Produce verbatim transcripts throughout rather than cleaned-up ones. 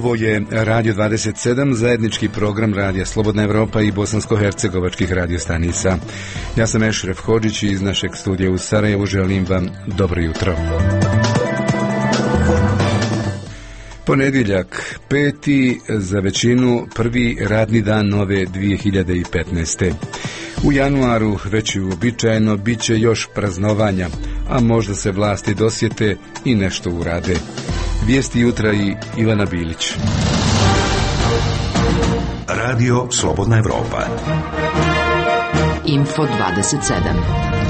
Ovo je Radio dvadeset sedam, zajednički program Radija Slobodna Evropa i bosansko-hercegovačkih radiostanica. Ja sam Ešref Hodžić i iz našeg studija u Sarajevu želim vam dobro jutro. Ponedjeljak, peti, za većinu prvi radni dan nove dvije hiljade petnaeste. U januaru, već i uobičajeno, bit će još praznovanja, a možda se vlasti dosjete i nešto urade. Vijesti jutra i Ivana Bilić. Radio Slobodna Evropa. Info dvadeset sedam.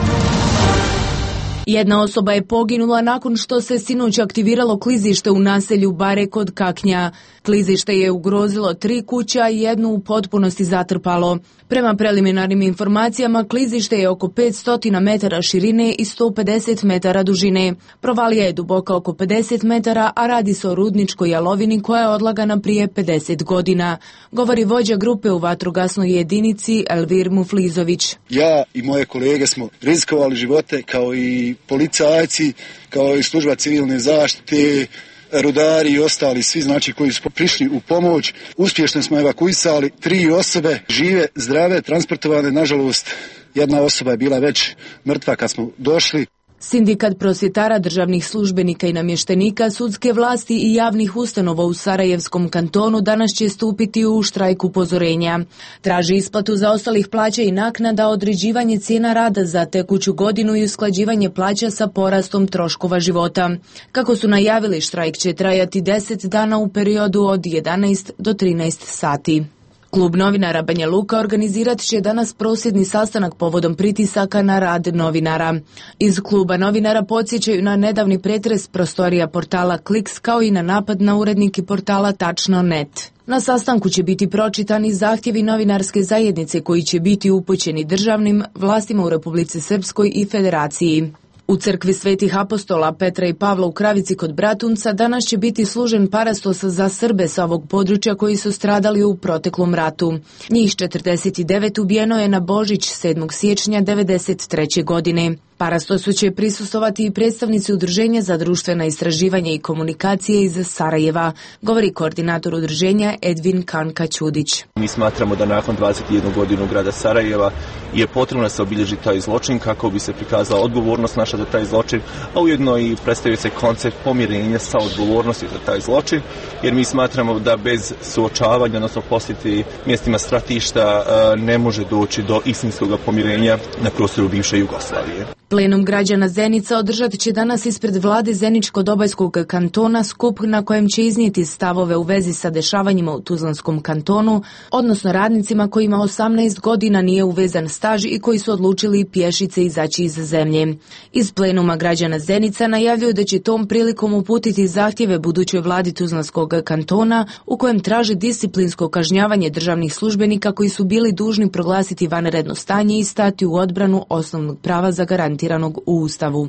Jedna osoba je poginula nakon što se sinoć aktiviralo klizište u naselju Bare kod Kaknja. Klizište je ugrozilo tri kuća i jednu u potpunosti zatrpalo. Prema preliminarnim informacijama, klizište je oko petsto metara širine i sto pedeset metara dužine. Provalija je duboka oko pedeset metara, a radi se o rudničkoj jalovini koja je odlagana prije pedeset godina. Govori vođa grupe u vatrogasnoj jedinici Elvir Muflizović. Ja i moje kolege smo rizikovali živote kao i policajci, kao i služba civilne zaštite, rudari i ostali svi, znači, koji su prišli u pomoć. Uspješno smo evakuisali tri osobe, žive, zdrave, transportovane. Nažalost, jedna osoba je bila već mrtva kad smo došli. Sindikat prosvjetara, državnih službenika i namještenika, sudske vlasti i javnih ustanova u Sarajevskom kantonu danas će stupiti u štrajk upozorenja. Traži isplatu zaostalih plaća i naknada, određivanje cijena rada za tekuću godinu i usklađivanje plaća sa porastom troškova života. Kako su najavili, štrajk će trajati deset dana u periodu od jedanaest do trinaest sati. Klub novinara Banja Luka organizirat će danas prosvjedni sastanak povodom pritisaka na rad novinara. Iz kluba novinara podsjećaju na nedavni pretres prostorija portala Kliks kao i na napad na urednike portala Tačno net. Na sastanku će biti pročitani zahtjevi novinarske zajednice koji će biti upućeni državnim vlastima u Republici Srpskoj i Federaciji. U crkvi Svetih apostola Petra i Pavla u Kravici kod Bratunca danas će biti služen parastos za Srbe sa ovog područja koji su stradali u proteklom ratu. Njih četrdeset devet ubijeno je na Božić sedmog siječnja devedeset treće godine. Parastosu će prisustovati i predstavnici Udruženja za društvena istraživanja i komunikacije iz Sarajeva, govori koordinator udruženja Edvin Kanka-Ćudić. Mi smatramo da nakon dvadeset jednu godinu grada Sarajeva je potrebno da se obilježi taj zločin kako bi se prikazala odgovornost naša za taj zločin, a ujedno i predstavio se koncept pomirenja sa odgovornosti za taj zločin, jer mi smatramo da bez suočavanja, odnosno posjeti mjestima stratišta, ne može doći do istinskog pomirenja na prostoru bivše Jugoslavije. Plenum građana Zenica održati će danas ispred vlade Zeničko-Dobojskog kantona skup na kojem će iznijeti stavove u vezi sa dešavanjima u Tuzlanskom kantonu, odnosno radnicima kojima osamnaest godina nije uvezan staž i koji su odlučili pješice izaći iz zemlje. Iz plenuma građana Zenica najavljuju da će tom prilikom uputiti zahtjeve budućoj vladi Tuzlanskog kantona u kojem traže disciplinsko kažnjavanje državnih službenika koji su bili dužni proglasiti vanredno stanje i stati u odbranu osnovnog prava zagarantiranog u Ustavu.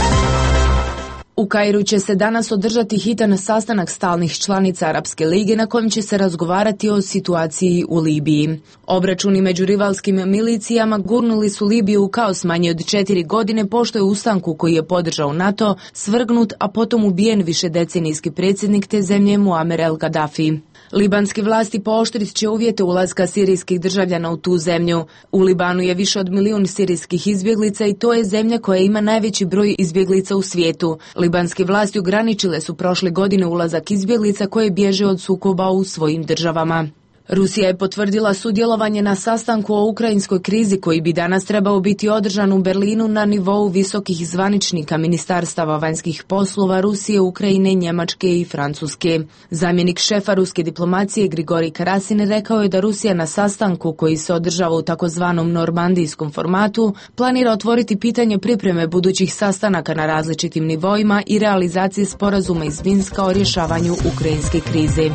U Kairu će se danas održati hitan sastanak stalnih članica Arapske lige na kojem će se razgovarati o situaciji u Libiji. Obračuni među rivalskim milicijama gurnuli su Libiju u kaos manje od četiri godine pošto je ustanku koji je podržao NATO svrgnut, a potom ubijen višedecenijski predsjednik te zemlje Muamer el-Gaddafi. Libanske vlasti pooštrit će uvjete ulaska sirijskih državljana u tu zemlju. U Libanu je više od milijun sirijskih izbjeglica i to je zemlja koja ima najveći broj izbjeglica u svijetu. Libanske vlasti ograničile su prošle godine ulazak izbjeglica koje bježe od sukoba u svojim državama. Rusija je potvrdila sudjelovanje na sastanku o ukrajinskoj krizi koji bi danas trebao biti održan u Berlinu na nivou visokih zvaničnika ministarstava vanjskih poslova Rusije, Ukrajine, Njemačke i Francuske. Zamjenik šefa ruske diplomacije Grigorij Karasin rekao je da Rusija na sastanku koji se održava u takozvanom normandijskom formatu planira otvoriti pitanje pripreme budućih sastanaka na različitim nivoima i realizacije sporazuma iz Minska o rješavanju ukrajinske krize.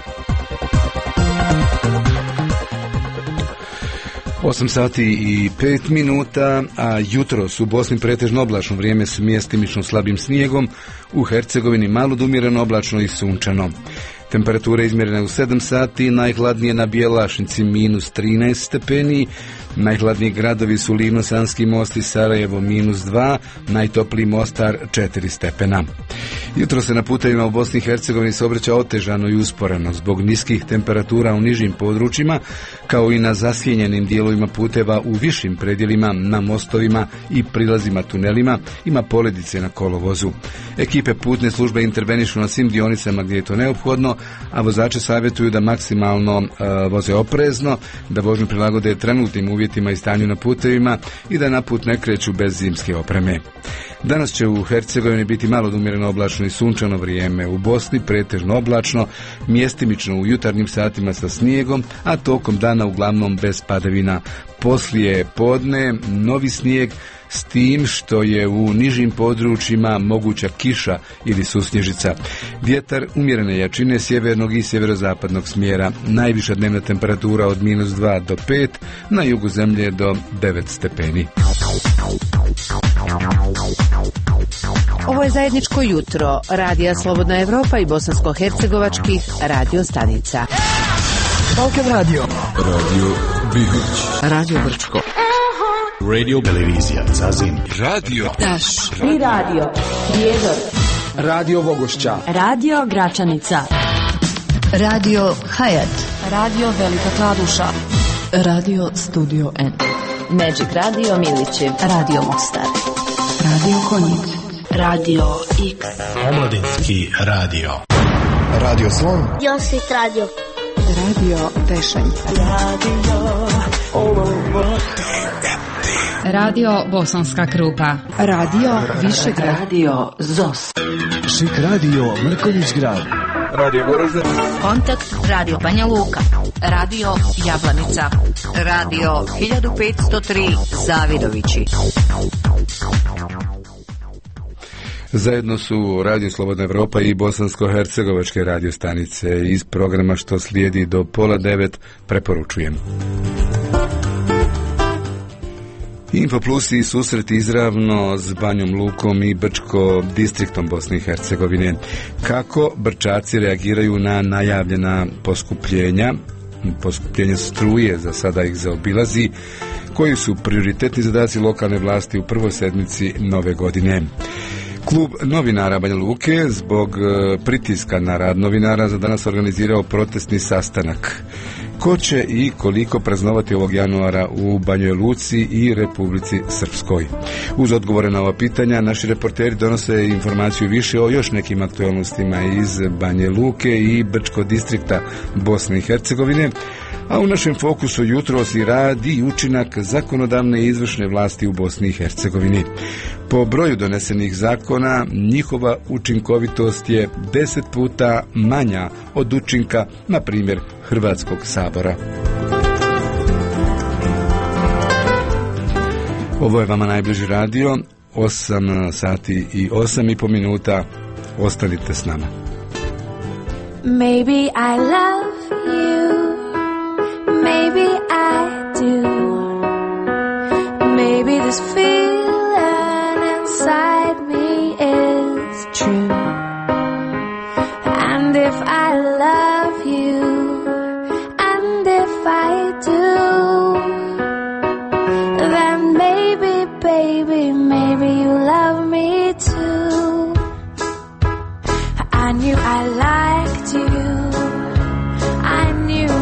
osam sati i pet minuta, a jutros u Bosni pretežno oblačno vrijeme s mjestimično slabim snijegom, u Hercegovini malo umjereno oblačno i sunčano. Temperatura izmjerena u sedam sati, najhladnije na Bjelašnici minus trinaest stepeni, najhladniji gradovi su Livno, Sanski Most i Sarajevo minus dva, najtopliji Mostar četiri stepena. Jutro se na putevima u Bosni i Hercegovini saobraća otežano i usporeno zbog niskih temperatura u nižim područjima, kao i na zasjenjenim dijelovima puteva u višim predjelima, na mostovima i prilazima tunelima, ima poledice na kolovozu. Ekipe putne službe intervenišu na svim dionicama gdje je to neophodno, a vozače savjetuju da maksimalno e, voze oprezno, da vožnju prilagode trenutnim uvjetima i stanju na putevima i da na put ne kreću bez zimske opreme. Danas će u Hercegovini biti malo umjereno oblačno i sunčano vrijeme, u Bosni pretežno oblačno, mjestimično u jutarnjim satima sa snijegom, a tokom dana uglavnom bez padavina. Poslije podne novi snijeg, s tim što je u nižim područjima moguća kiša ili susnježica. Vjetar umjerene jačine sjevernog i sjeverozapadnog smjera. Najviša dnevna temperatura od minus dva do pet, na jugu zemlje do devet stepeni. Ovo je zajedničko jutro Radija Slobodna Evropa i bosansko-hercegovačkih radio stanica. Balkan Radio, Radio Bihoć, Radio Brčko, Radio Televizija Zazin, Radio Taš i Radio Prijedor, Radio Vogošća, Radio Gračanica, Radio Hayat, Radio Velika Kladuša, Radio Studio N, Magic Radio Milići, Radio Mostar, Radio Konjic, Radio X, Omladinski radio, Radio Slon, Josit Radio, Radio Tešanj, Radio Radio Bosanska Krupa, Radio Višegrad, Radio Zos, Šik Radio Mrkonjić Grad, Radio Goražde, Kontakt Radio Banja Luka, Radio Jablanica, Radio hiljadu petsto tri Zavidovići. Zajedno su Radio Slobodna Evropa i bosansko-hercegovačke radio stanice. Iz programa što slijedi do pola devet preporučujem. Info Plus i susret izravno s Banjom Lukom i Brčko distriktom Bosne i Hercegovine. Kako Brčaci reagiraju na najavljena poskupljenja, poskupljenje struje, za sada ih zaobilazi, koji su prioritetni zadaci lokalne vlasti u prvoj sedmici nove godine. Klub novinara Banja Luke zbog pritiska na rad novinara za danas organizirao protestni sastanak. Ko će i koliko praznovati ovog januara u Banjoj Luci i Republici Srpskoj? Uz odgovore na ova pitanja, naši reporteri donose informaciju više o još nekim aktualnostima iz Banje Luke i Brčko distrikta Bosne i Hercegovine, a u našem fokusu jutros i rad i učinak zakonodavne i izvršne vlasti u Bosni i Hercegovini. Po broju donesenih zakona, njihova učinkovitost je deset puta manja od učinka, na primjer, Hrvatskog sabora. Ovo je vama najbliži radio, osam sati i osam i po minuta. Ostanite s nama. Maybe I love you, maybe I do, maybe this feeling inside me is true, and if I love you, and if I do, then maybe, baby, maybe you love me too. I knew I liked you, I knew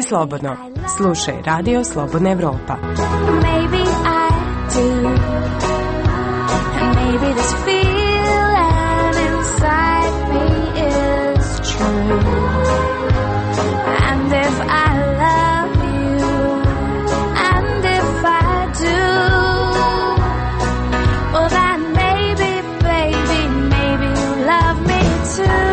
slobodno. Slušaj Radio Slobodna Evropa. Maybe I do. And maybe this feeling inside me is true. And if I love you, and if I do, well then maybe, baby, maybe you love me too.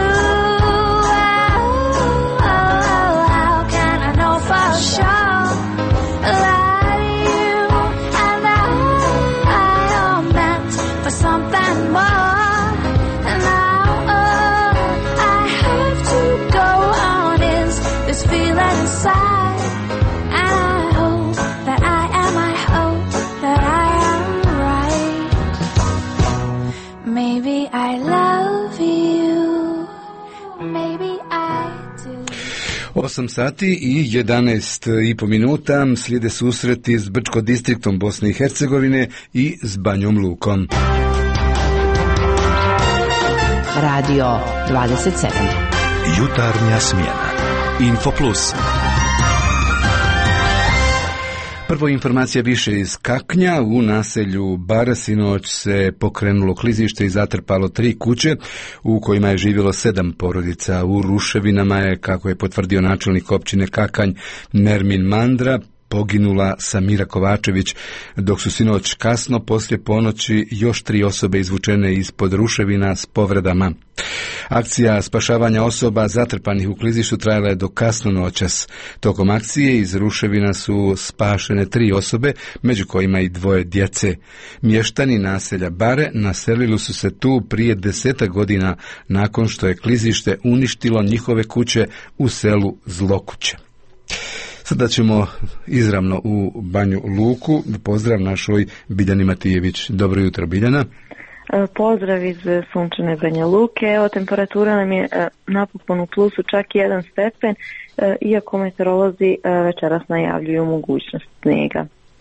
osam sati i jedanaest i po minuta slijede susreti s Brčko distriktom Bosne i Hercegovine i s Banjom Lukom. Radio dvadeset sedam. Jutarnja smjena. Info Plus. Prvo informacija više iz Kaknja. U naselju Bar sinoć se pokrenulo klizište i zatrpalo tri kuće u kojima je živjelo sedam porodica. U ruševinama je, kako je potvrdio načelnik općine Kakanj Nermin Mandra, poginula Samira Kovačević, dok su sinoć kasno poslije ponoći još tri osobe izvučene ispod ruševina s povredama. Akcija spašavanja osoba zatrpanih u klizištu trajala je do kasno noćas. Tokom akcije iz ruševina su spašene tri osobe, među kojima i dvoje djece. Mještani naselja Bare naselili su se tu prije desetak godina nakon što je klizište uništilo njihove kuće u selu Zlokuće. Sada ćemo izravno u Banju Luku. Pozdrav našoj Biljani Matijević. Dobro jutro, Biljana. Pozdrav iz sunčane Banja Luke. Evo, temperatura nam je napokon u plusu, čak jedan stepen, iako meteorolozi večeras najavljuju mogućnost snijega.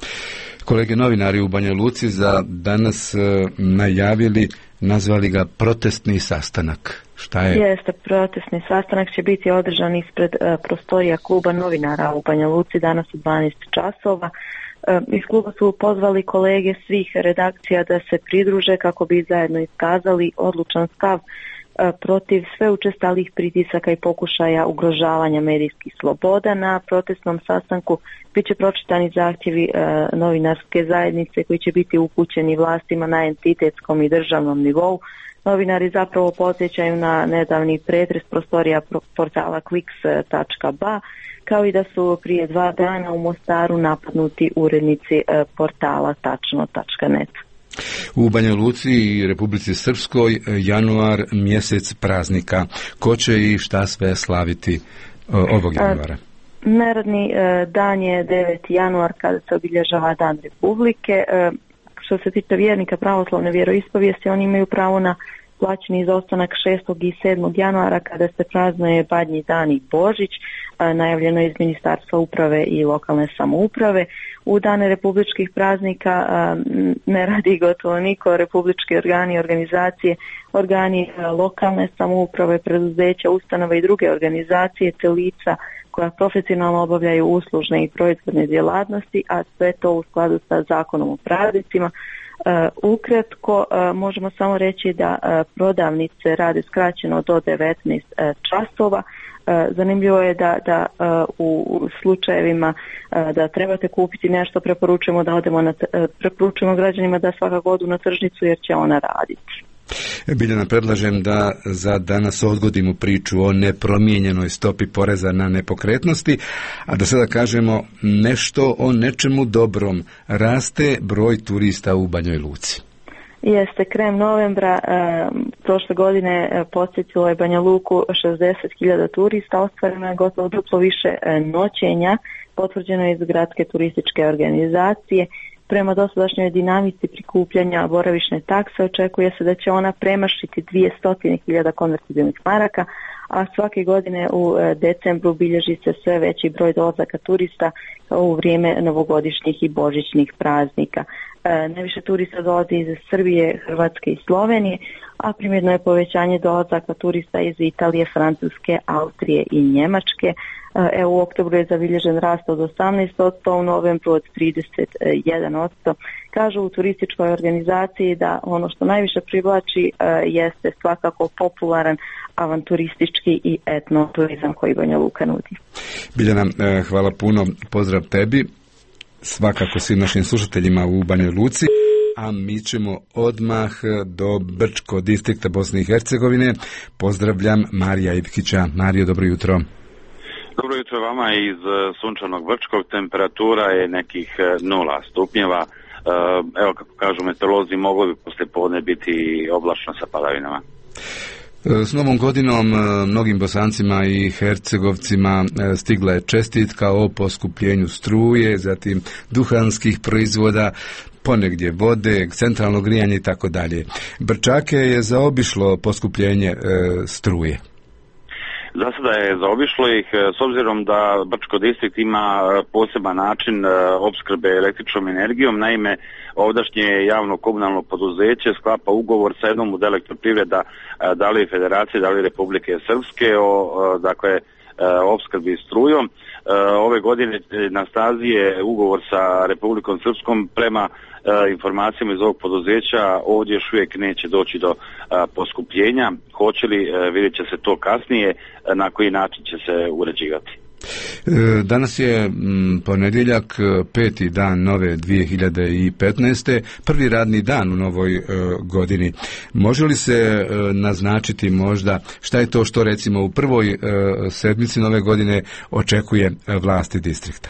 Kolege novinari u Banja Luci za danas najavili, nazvali ga protestni sastanak. Šta je? Jeste, protestni sastanak će biti održan ispred uh, prostorija kluba novinara u Banja Luci danas u dvanaest časova. Uh, iz kluba su pozvali kolege svih redakcija da se pridruže kako bi zajedno iskazali odlučan stav uh, protiv sve učestalih pritisaka i pokušaja ugrožavanja medijskih sloboda. Na protestnom sastanku bit će pročitani zahtjevi uh, novinarske zajednice koji će biti upućeni vlastima na entitetskom i državnom nivou. Novinari zapravo podsjećaju na nedavni pretres prostorija portala kliks tačka ba, kao i da su prije dva dana u Mostaru napadnuti urednici portala tačno tačka net. U Banja Luci i Republici Srpskoj januar mjesec praznika. Ko će i šta sve slaviti ovog januara? Neradni dan je deveti januar kada se obilježava Dan Republike. Što se tiče vjernika pravoslavne vjeroispovijesti, oni imaju pravo na plaćeni izostanak šestog i sedmog januara kada se praznuje Badnji dan i Božić, najavljeno iz Ministarstva uprave i lokalne samouprave. U dane republičkih praznika ne radi gotovo niko, republički organi i organizacije, organi lokalne samouprave, preduzeća, ustanove i druge organizacije te lica koja profesionalno obavljaju uslužne i proizvodne djelatnosti, a sve to u skladu sa zakonom o praznicima. Uh, ukratko, uh, možemo samo reći da uh, prodavnice rade skraćeno do devetnaest uh, časova. Uh, zanimljivo je da, da uh, u slučajevima uh, da trebate kupiti nešto, preporučujemo da odemo na t- uh, preporučujemo građanima da svakako odu na tržnicu jer će ona raditi. Biljana, predlažem da za danas odgodimo priču o nepromijenjenoj stopi poreza na nepokretnosti, a da sada kažemo nešto o nečemu dobrom. Raste broj turista u Banjoj Luci. Jeste, krajem novembra e, prošle godine e, posjetilo je Banja Luku šezdeset hiljada turista, ostvareno je gotovo duplo više e, noćenja, potvrđeno je iz gradske turističke organizacije. Prema dosadašnjoj dinamici prikupljanja boravišne takse očekuje se da će ona premašiti dvjesto hiljada konvertibilnih maraka, a svake godine u decembru bilježi se sve veći broj dolazaka turista u vrijeme novogodišnjih i božićnih praznika. Najviše turista dolazi iz Srbije, Hrvatske i Slovenije, a primjerno je povećanje dolazaka turista iz Italije, Francuske, Austrije i Njemačke. Evo, u oktobru je zabilježen rast od osamnaest posto, u novembru od trideset jedan posto. Kažu u turističkoj organizaciji da ono što najviše privlači jeste svakako popularan avanturistički i etnoturizam koji Banja Luka nudi. Biljana, hvala puno, pozdrav tebi, svakako svim našim slušateljima u Banjoj Luci, a mi ćemo odmah do Brčko distrikta Bosne i Hercegovine. Pozdravljam Marija Ivkića. Mario, dobro jutro. Dobro jutro vama iz sunčanog Brčkog, temperatura je nekih nula stupnjeva. Evo, kako kažu meteorolozi, moglo bi poslije podne biti oblačno sa padavinama. S novom godinom mnogim Bosancima i Hercegovcima stigla je čestitka o poskupljenju struje, zatim duhanskih proizvoda, ponegdje vode, centralno grijanje i tako dalje. Brčake je zaobišlo poskupljenje e, struje. Za sada je zaobišlo ih, s obzirom da Brčko distrikt ima poseban način opskrbe električnom energijom. Naime, ovdašnje javno komunalno poduzeće sklapa ugovor sa jednom od elektroprivreda, da li Federacije, da li Republike Srpske, o dakle opskrbi strujom. Ove godine na snazi je ugovor sa Republikom Srpskom. Prema informacijama iz ovog poduzeća ovdje još uvijek neće doći do poskupljenja. Hoće li, vidjet će se to kasnije, na koji način će se uređivati. Danas je ponedjeljak, peti dan nove dvije hiljade petnaeste. Prvi radni dan u novoj godini. Može li se naznačiti možda šta je to što recimo u prvoj sedmici nove godine očekuje vlasti distrikta?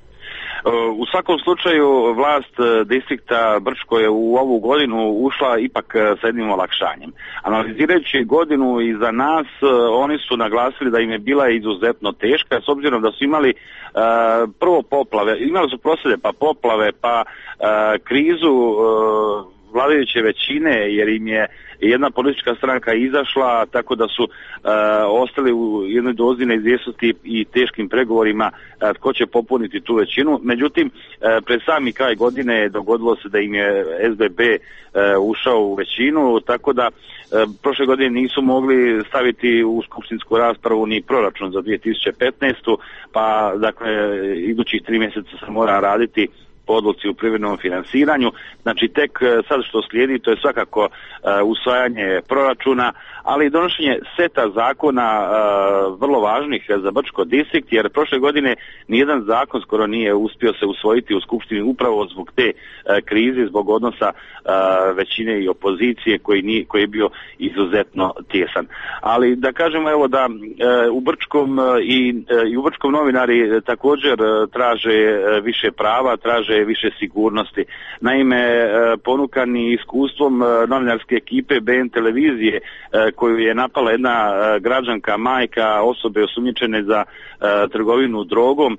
U svakom slučaju vlast distrikta Brčko je u ovu godinu ušla ipak sa jednim olakšanjem. Analizirajući godinu iza nas, oni su naglasili da im je bila izuzetno teška, s obzirom da su imali uh, prvo poplave, imali su prosvjede pa poplave, pa uh, krizu uh, vladajuće većine, jer im je jedna politička stranka izašla, tako da su uh, ostali u jednoj dozi neizvjesnosti i teškim pregovorima uh, tko će popuniti tu većinu. Međutim, uh, pred sami kraj godine dogodilo se da im je S B B uh, ušao u većinu, tako da uh, prošle godine nisu mogli staviti u skupštinsku raspravu ni proračun za dvije tisuće petnaestu. Pa dakle idućih tri mjeseca se mora raditi po odluci u privremenom finansiranju. Znači tek sad što slijedi, to je svakako uh, usvajanje proračuna, ali i donošenje seta zakona uh, vrlo važnih za Brčko distrikt, jer prošle godine nijedan zakon skoro nije uspio se usvojiti u skupštini upravo zbog te uh, krize, zbog odnosa uh, većine i opozicije koji, nije, koji je bio izuzetno tjesan. Ali da kažemo evo da uh, u Brčkom uh, i, uh, i u Brčkom novinari također uh, traže uh, više prava, traže više sigurnosti. Naime, ponukani iskustvom novinarske ekipe B N televizije koju je napala jedna građanka, majka osobe osumnjičene za trgovinu drogom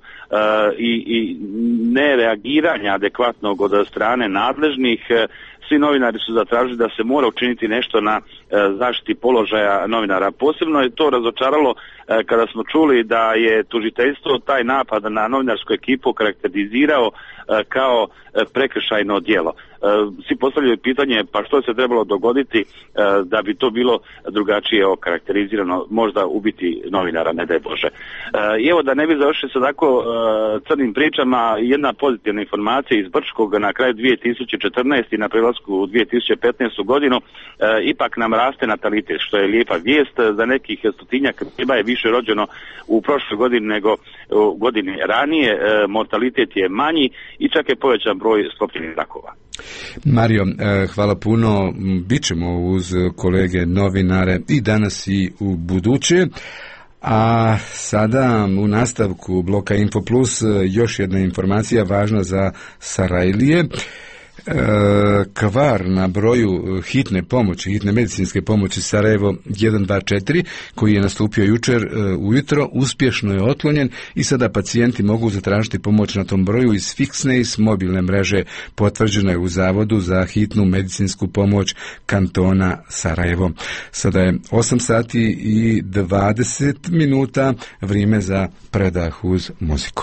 i, i nereagiranja adekvatnog od strane nadležnih, svi novinari su zatražili da se mora učiniti nešto na zaštiti položaja novinara. Posebno je to razočaralo kada smo čuli da je tužiteljstvo taj napad na novinarsku ekipu karakterizirao kao prekršajno djelo. Svi postavljaju pitanje pa što se trebalo dogoditi da bi to bilo drugačije okarakterizirano, možda ubiti novinara, ne daj Bože. I evo da ne bi završili sa tako crnim pričama, jedna pozitivna informacija iz Brčkog na kraju dvije tisuće četrnaeste i na prelasku u dvije tisuće petnaestu godinu, ipak nam raste natalitet, što je lijepa vijest. Za nekih stotinjak beba je više rođeno u prošloj godini nego u godini ranije, mortalitet je manji i čak je povećan broj sklopljenih brakova. Mario, hvala puno. Bićemo uz kolege novinare i danas i u buduće. A sada u nastavku bloka Info Plus još jedna informacija važna za Sarajlije. Kvar na broju hitne pomoći, hitne medicinske pomoći Sarajevo jedan dva četiri, koji je nastupio jučer ujutro, uspješno je otklonjen i sada pacijenti mogu zatražiti pomoć na tom broju iz fiksne i s mobilne mreže. Potvrđeno je u Zavodu za hitnu medicinsku pomoć kantona Sarajevo. Sada je osam sati i dvadeset minuta, vrijeme za predah uz muziku.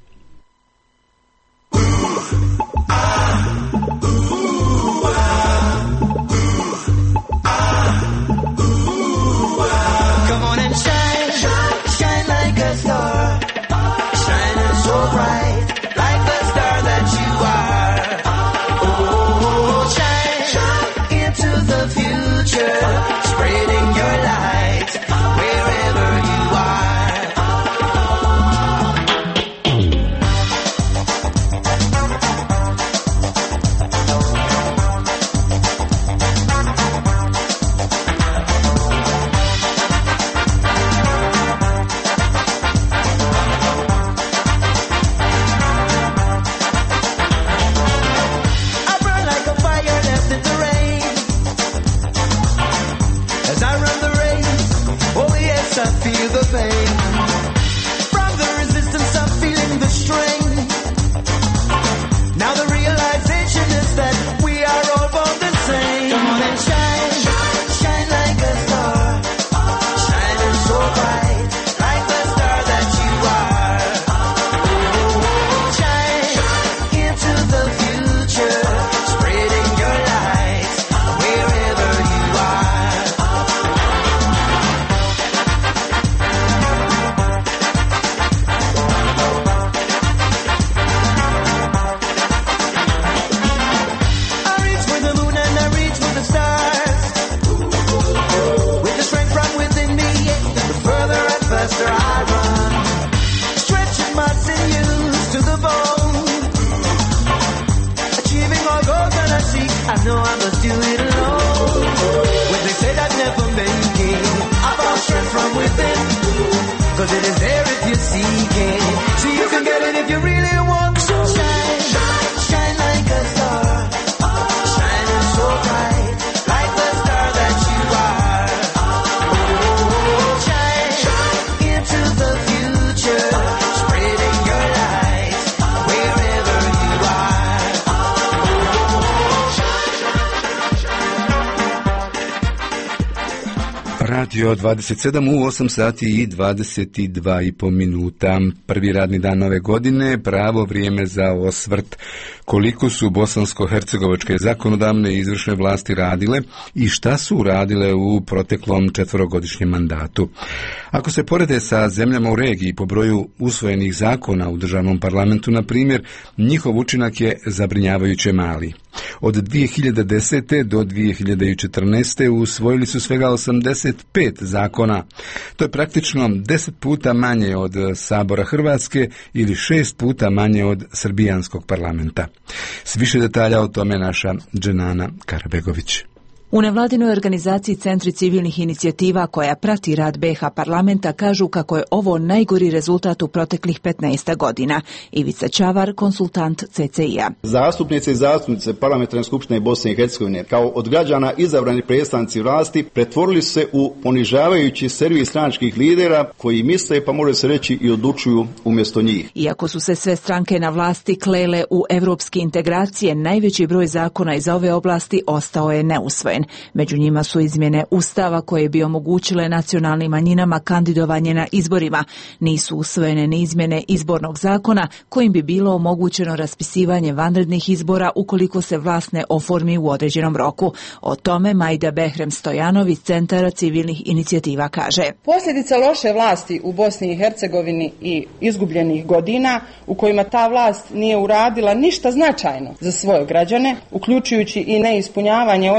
Radio dvadeset sedam u osam sati i dvadeset dva i po minuta. Prvi radni dan ove godine, pravo vrijeme za osvrt. Koliko su bosansko-hercegovačke zakonodavne i izvršne vlasti radile i šta su radile u proteklom četverogodišnjem mandatu. Ako se porede sa zemljama u regiji po broju usvojenih zakona u državnom parlamentu, na primjer, njihov učinak je zabrinjavajuće mali. Od dvije hiljade desete do dvije hiljade četrnaeste usvojili su svega osamdeset pet zakona. To je praktično deset puta manje od Sabora Hrvatske ili šest puta manje od Srbijanskog parlamenta. S više detalja o tome naša Dženana Karabegović. U nevladinoj organizaciji Centri civilnih inicijativa koja prati rad be ha parlamenta kažu kako je ovo najgori rezultat u proteklih petnaest godina. Ivica Čavar, konsultant ce ce i a. Zastupnice i zastupnice Parlamentarne skupštine Bosne i Hercegovine kao od građana izabrani predstavnici vlasti pretvorili su se u ponižavajući servis stranačkih lidera koji misle, pa može se reći, i odlučuju umjesto njih. Iako su se sve stranke na vlasti klele u evropske integracije, najveći broj zakona iz ove oblasti ostao je neusvojen. Među njima su izmjene Ustava koje bi omogućile nacionalnim manjinama kandidovanje na izborima. Nisu usvojene ni izmjene izbornog zakona kojim bi bilo omogućeno raspisivanje vanrednih izbora ukoliko se vlast ne oformi u određenom roku. O tome Majda Behrem Stojanović, Centara civilnih inicijativa, kaže. Posljedica loše vlasti u Bosni i Hercegovini i izgubljenih godina u kojima ta vlast nije uradila ništa značajno za svoje građane, uključujući i neispunjavanje ozbiljnih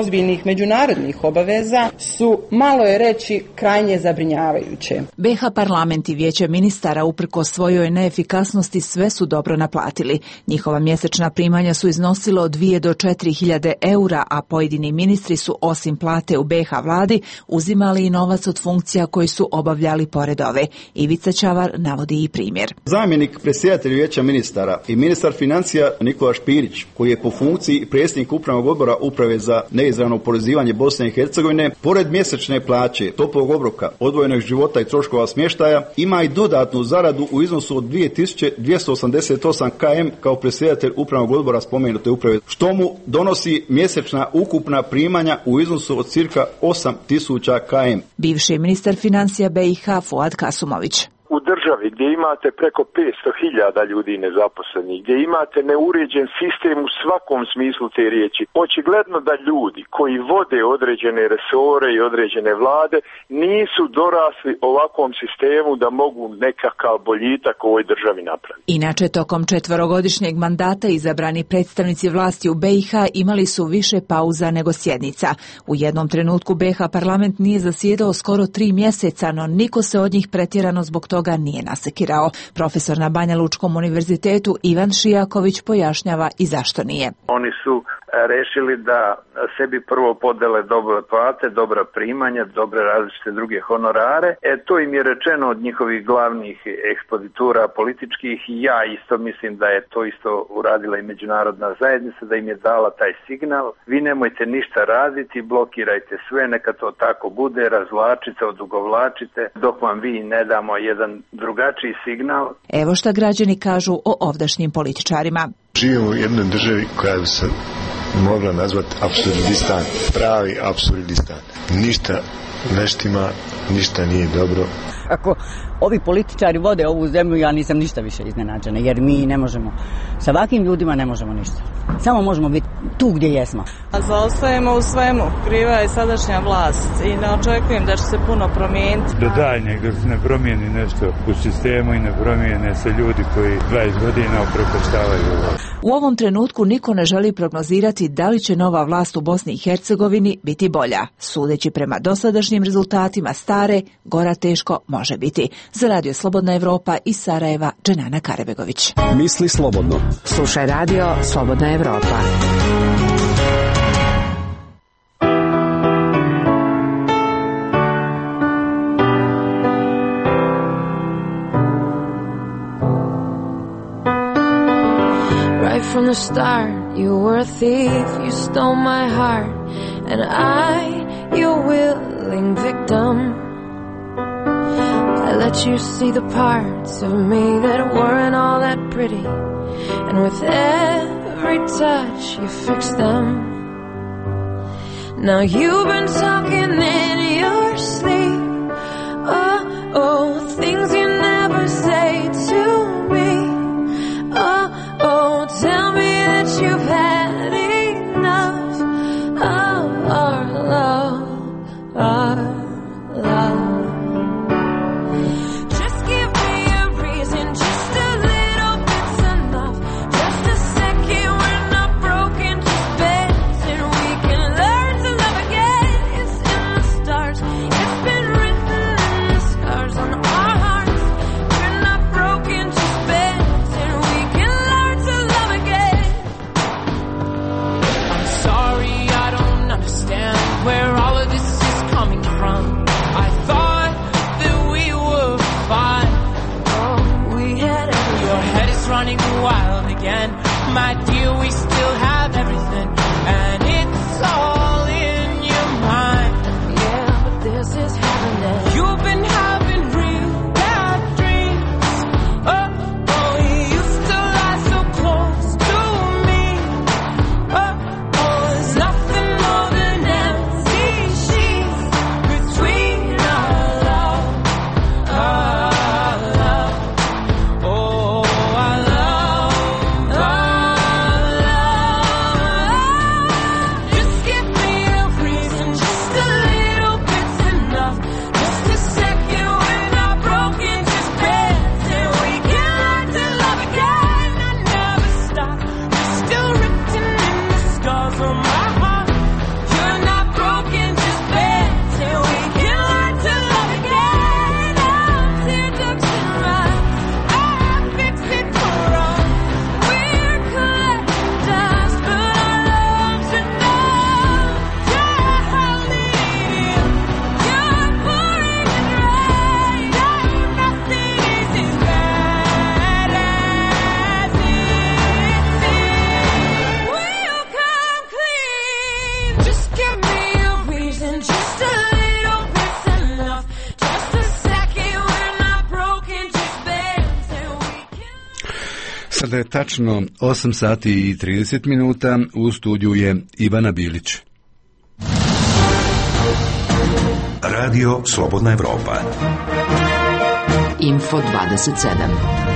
ovih međunarodnih obaveza su, malo je reći, krajnje zabrinjavajuće. be ha parlament i vijeće ministara uprkos svojoj neefikasnosti sve su dobro naplatili. Njihova mjesečna primanja su iznosila od dvije do četiri hiljade eura, a pojedini ministri su osim plate u be ha vladi uzimali i novac od funkcija koji su obavljali pored ove. Ivica Ćavar navodi i primjer. Zamjenik predsjedatelja vijeća ministara i ministar financija Nikola Špirić, koji je po funkciji predsjednik upravnog odbora uprave za neizravno oporezivanje Bosne i Hercegovine, pored mjesečne plaće, toplog obroka, odvojenog života i troškova smještaja, ima i dodatnu zaradu u iznosu od dvije tisuće dvjesto osamdeset osam kilometara kao predsjedatelj upravnog odbora spomenute uprave, što mu donosi mjesečna ukupna primanja u iznosu od cirka osam tisuća kilometara. Bivši ministar financija be i ha Fuad Kasumović. U državi gdje imate preko petsto hiljada ljudi nezaposlenih, gdje imate neuređen sistem u svakom smislu te riječi, očigledno da ljudi koji vode određene resore i određene vlade nisu dorasli ovakvom sistemu da mogu nekakav boljitak u ovoj državi napraviti. Inače, tokom četverogodišnjeg mandata izabrani predstavnici vlasti u be i ha imali su više pauza nego sjednica. U jednom trenutku be ha parlament nije zasjedao skoro tri mjeseca, no niko se od njih pretjerano zbog toga nije nasekirao. Profesor na Banja Lučkom univerzitetu Ivan Šijaković pojašnjava i zašto nije. Oni su rešili da sebi prvo podele dobre plate, dobra primanja, dobre različite druge honorare. E, to im je rečeno od njihovih glavnih ekspozitura političkih i ja isto mislim da je to isto uradila i međunarodna zajednica, da im je dala taj signal. Vi nemojte ništa raditi, blokirajte sve, neka to tako bude, razvlačite, odugovlačite, dok vam vi ne damo jedan drugačiji signal. Evo šta građani kažu o ovdašnjim političarima. Živimo u jednoj državi koja bi se mogla nazvati apsurdistan, pravi apsurdistan. Ništa ne štima, ništa nije dobro. Ako ovi političari vode ovu zemlju, ja nisam ništa više iznenađena, jer mi ne možemo, sa ovakvim ljudima ne možemo ništa. Samo možemo biti tu gdje jesmo. Zaostajemo u svemu, kriva je sadašnja vlast i ne očekujem da će se puno promijeniti. Do daljnjeg ne promijeni nešto u sistemu i ne promijene se ljudi koji dvadeset godina upropaštavaju. U ovom trenutku niko ne želi prognozirati da li će nova vlast u Bosni i Hercegovini biti bolja. Sudeći prema dosadašnjim rezultatima stare, gora teško može biti. Za Radio Slobodna Evropa iz Sarajeva, Dženana Karebegović. Misli slobodno. Slušaj Radio Slobodna Evropa. Right from the start, you were a thief, you stole my heart, and I, your willing victim. I let you see the parts of me that weren't all that pretty, and with every touch you fixed them. Now you've been talking in your sleep, oh, oh, things you never say to me, oh, oh, tell me that you've had enough of our love, our love. It's been Sada je tačno osam sati i trideset minuta, u studiju je Ivana Bilić. Radio Slobodna Evropa. Info dvadeset sedam.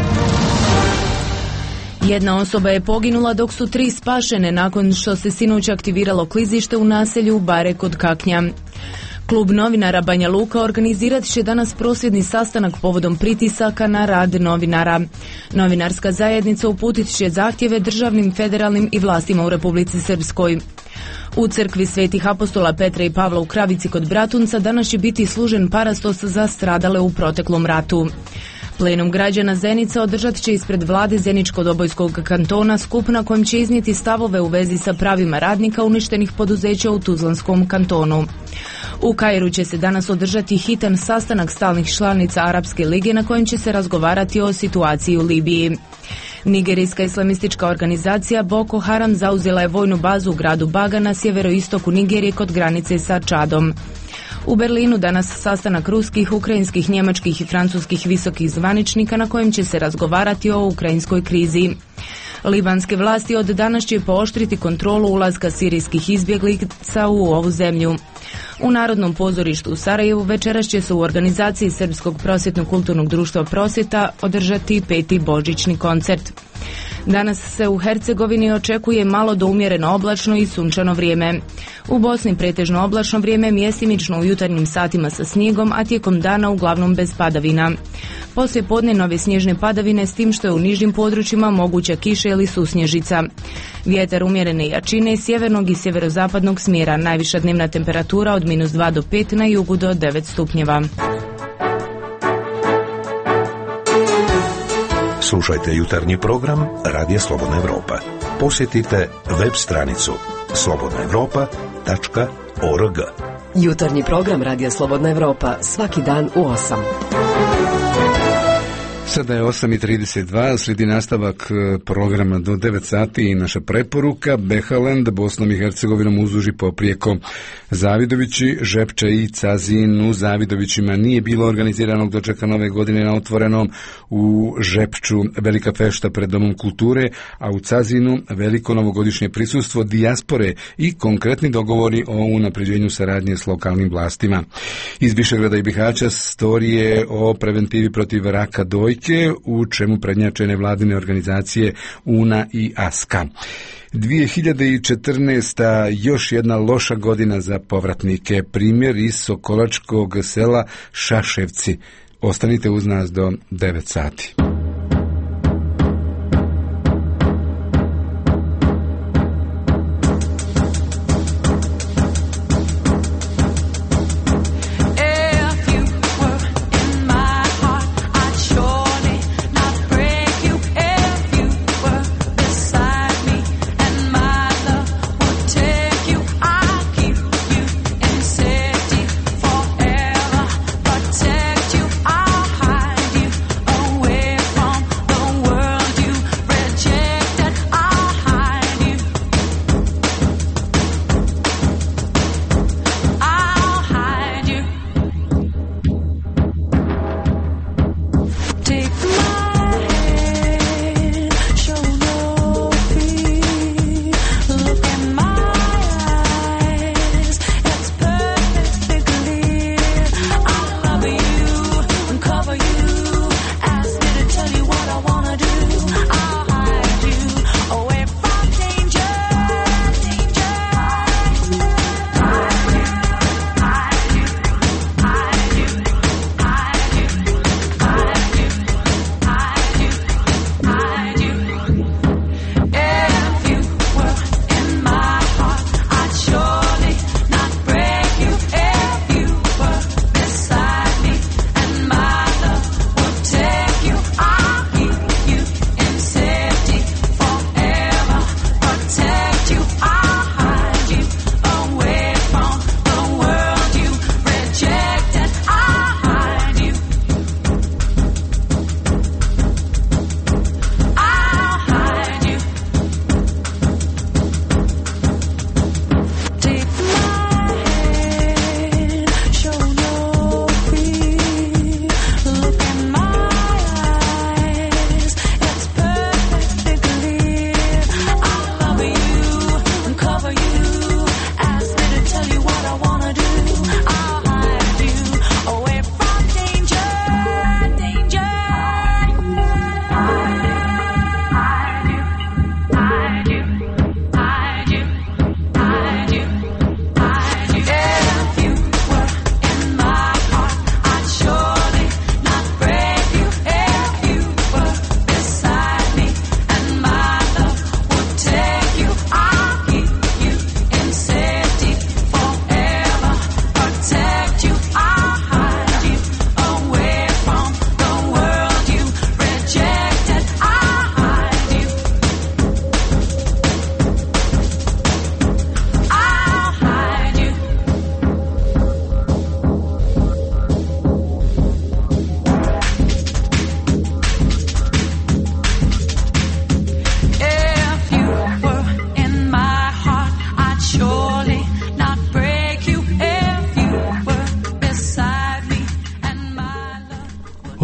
Jedna osoba je poginula dok su tri spašene nakon što se sinoć aktiviralo klizište u naselju Bare kod Kaknja. Klub novinara Banja Luka organizirat će danas prosvjedni sastanak povodom pritisaka na rad novinara. Novinarska zajednica uputit će zahtjeve državnim, federalnim i vlastima u Republici Srpskoj. U crkvi Svetih apostola Petra i Pavla u Kravici kod Bratunca danas će biti služen parastos za stradale u proteklom ratu. Plenum građana Zenica održat će ispred vlade Zeničko-Dobojskog kantona skup na kojem će iznijeti stavove u vezi sa pravima radnika uništenih poduzeća u Tuzlanskom kantonu. U Kairu će se danas održati hitan sastanak stalnih članica Arapske lige na kojem će se razgovarati o situaciji u Libiji. Nigerijska islamistička organizacija Boko Haram zauzela je vojnu bazu u gradu Baga na sjeveroistoku Nigerije kod granice sa Čadom. U Berlinu danas sastanak ruskih, ukrajinskih, njemačkih i francuskih visokih zvaničnika na kojem će se razgovarati o ukrajinskoj krizi. Libanske vlasti od danas će pooštriti kontrolu ulaska sirijskih izbjeglica u ovu zemlju. U Narodnom pozorištu u Sarajevu večeras će se u organizaciji Srpskog prosvjetno-kulturnog društva Prosvjeta održati peti božićni koncert. Danas se u Hercegovini očekuje malo do umjereno oblačno i sunčano vrijeme. U Bosni pretežno oblačno vrijeme, mjestimično u jutarnjim satima sa snijegom, a tijekom dana uglavnom bez padavina. Poslije podne nove snježne padavine s tim što je u nižim područjima moguća kiša ili susnježica. Vjetar umjerene jačine sjevernog i sjeverozapadnog smjera, najviša dnevna temperatura od minus dva do pet, na jugu do devet stupnjeva. Slušajte jutarnji program Radija Slobodna Evropa. Posjetite web stranicu slobodna evropa tačka org. Jutarnji program Radija Slobodna Evropa svaki dan u osam. Sada je osam i trideset dva, slijedi nastavak programa do devet sati i naša preporuka Behalend, Bosnom i Hercegovinom uzduži poprijeko Zavidovići, Žepče i Cazin. U Zavidovićima nije bilo organiziranog dočeka nove godine na otvorenom, u Žepču velika fešta pred Domom kulture, a u Cazinu veliko novogodišnje prisustvo dijaspore i konkretni dogovori o unapređenju saradnje s lokalnim vlastima. Iz Višegrada i Bihaća storije o preventivi protiv raka dojke, u čemu prednjače nevladine organizacije UNA i ASKA. dvije hiljade četrnaesta. još jedna loša godina za povratnike. Primjer iz sokolačkog sela Šaševci. Ostanite uz nas do devet sati. Away